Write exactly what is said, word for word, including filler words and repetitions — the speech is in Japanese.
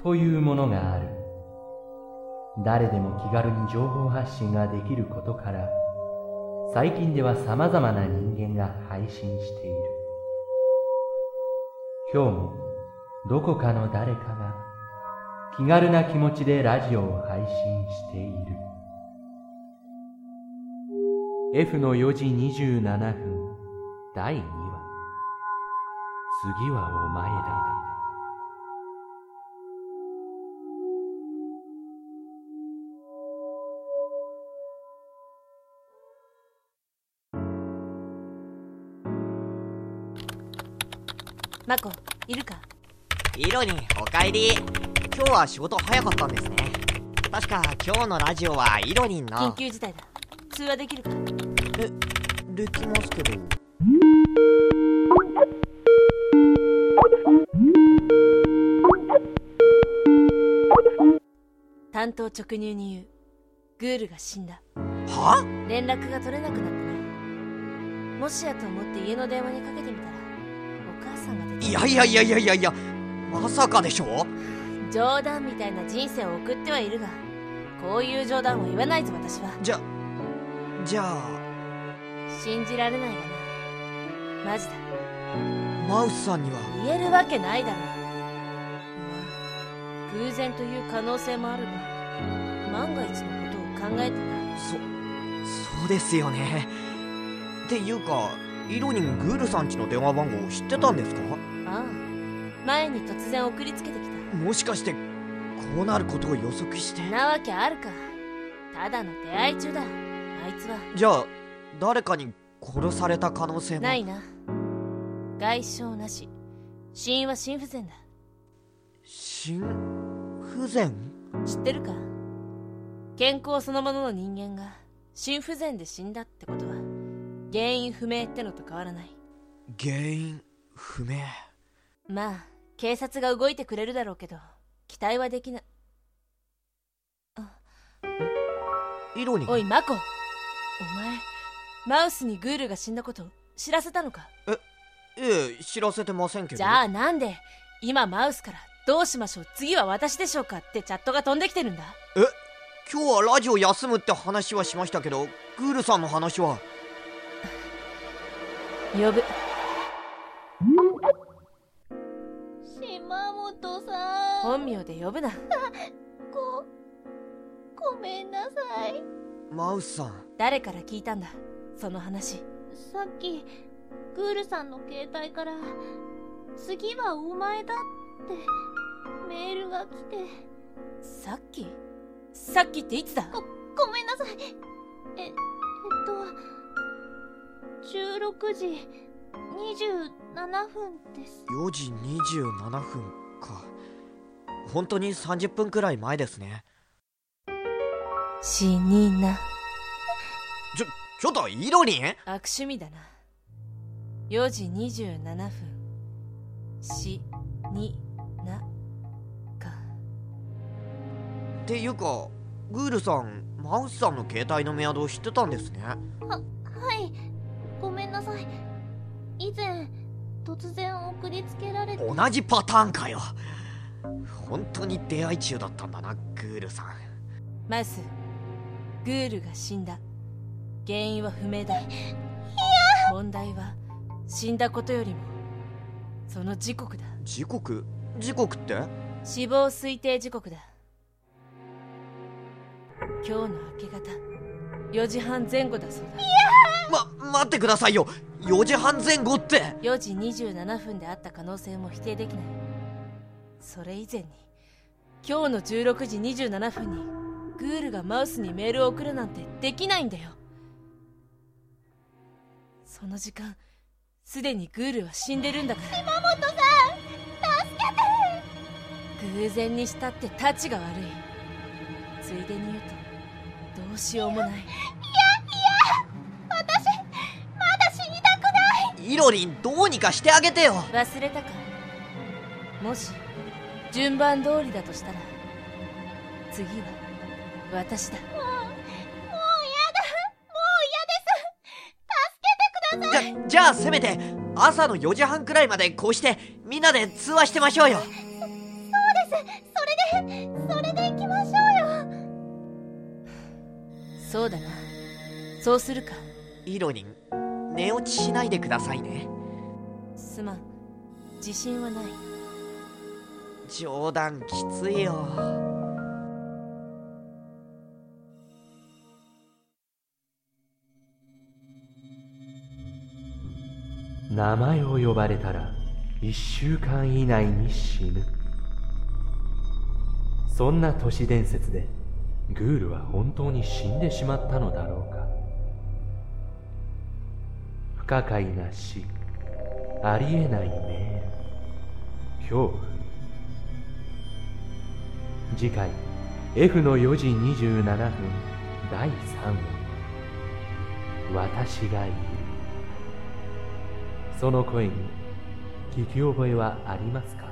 というものがある。誰でも気軽に情報発信ができることから、最近では様々な人間が配信している。今日もどこかの誰かが気軽な気持ちでラジオを配信している。F のよじにじゅうななふんだいにわ。次はお前だ。 マコ、いるか？ イロリン、おかえり。今日は仕事早かったんですね。確か今日のラジオはイロリンの緊急事態だ。通話できるか？ え、できますけど。 担当直入に言う。グールが死んだ。 は？ 連絡が取れなくなってね。もしやと思って家の電話にかけてみたら、お母さんが出てきた。 いやいやいやいやいやいや、まさかでしょ？ 冗談みたいな人生を送ってはいるが、こういう冗談を言わないぞ私は。 じゃ、じゃあ信じられないがな。マジだ。 マウスさんには言えるわけないだろう。まあ偶然という可能性もあるが、万が一のことを考えてな。 そ、そうですよね。っていうか、イロニングールさんちの電話番号知ってたんですか？ ああ、前に突然送りつけてきた。 もしかしてこうなることを予測して？ なわけあるか。ただの出会い中だ、あいつは。 じゃあ誰かに殺された可能性も？ ないな。外傷なし。死因は心不全だ。 心不全？ 知ってるか？健康そのものの人間が心不全で死んだってことは、原因不明ってのと変わらない。 原因不明？ まあ警察が動いてくれるだろうけど、期待はできない。 イロニン。 おいマコ、お前マウスにグールが死んだこと知らせたのか？ え、ええ、知らせてませんけど。 じゃあなんで今マウスからどうしましょう、次は私でしょうかってチャットが飛んできてるんだ？ え、今日はラジオ休むって話はしましたけど、グールさんの話は。 呼ぶ。 島本さん。 本名で呼ぶな。 ごごめんなさい。 マウスさん。 誰から聞いたんだその話？ さっきグールさんの携帯から次はお前だってメールが来て。 さっきさっきっていつだ？ ごごめんなさい。ええっとじゅうろくじにじゅうななふんです。 よじにじゅうななふんか。本当にさんじゅっぷんくらい前ですね。 死にな。 ちょ、ちょっとイロリン？ 悪趣味だな。よじにじゅうななふん。しになか。 っていうか、グールさん、マウスさんの携帯のメアドを知ってたんですね。 は、はい。ごめんなさい。以前、突然送りつけられて。 同じパターンかよ。本当に出会い中だったんだな、グールさん。 マウス、グールが死んだ。原因は不明だ。いや、問題は死んだことよりもその時刻だ。 時刻？時刻って？ 死亡推定時刻だ。今日の明け方よじはんぜん後だそうだ。いやま、待ってくださいよ。よじはんぜん後って。 よじにじゅうななふんであった可能性も否定できない。それ以前に今日のじゅうろくじにじゅうななふんにグールがマウスにメールを送るなんてできないんだよ。その時間すでにグールは死んでるんだから。 島本さん、助けて。偶然にしたってタチが悪い。ついでに言うとどうしようもない。いやいや、 私まだ死にたくない。 イロリン、どうにかしてあげてよ。 忘れたか？もし順番通りだとしたら次は私だ。もう、もうやだ、もう嫌です。助けてください。 じゃ、じゃあせめて朝のよじはんくらいまでこうしてみんなで通話してましょうよ。 そ、そうです。それでそれで行きましょうよ。 そうだな、そうするか。 イロリン、寝落ちしないでくださいね。 すまん、自信はない。 冗談きついよ。 名前を呼ばれたら一週間以内に死ぬ。そんな都市伝説でグールは本当に死んでしまったのだろうか。不可解な死、ありえないメール、恐怖。次回 F のよじにじゅうななふんだいさんわ、私がいる。その声に聞き覚えはありますか？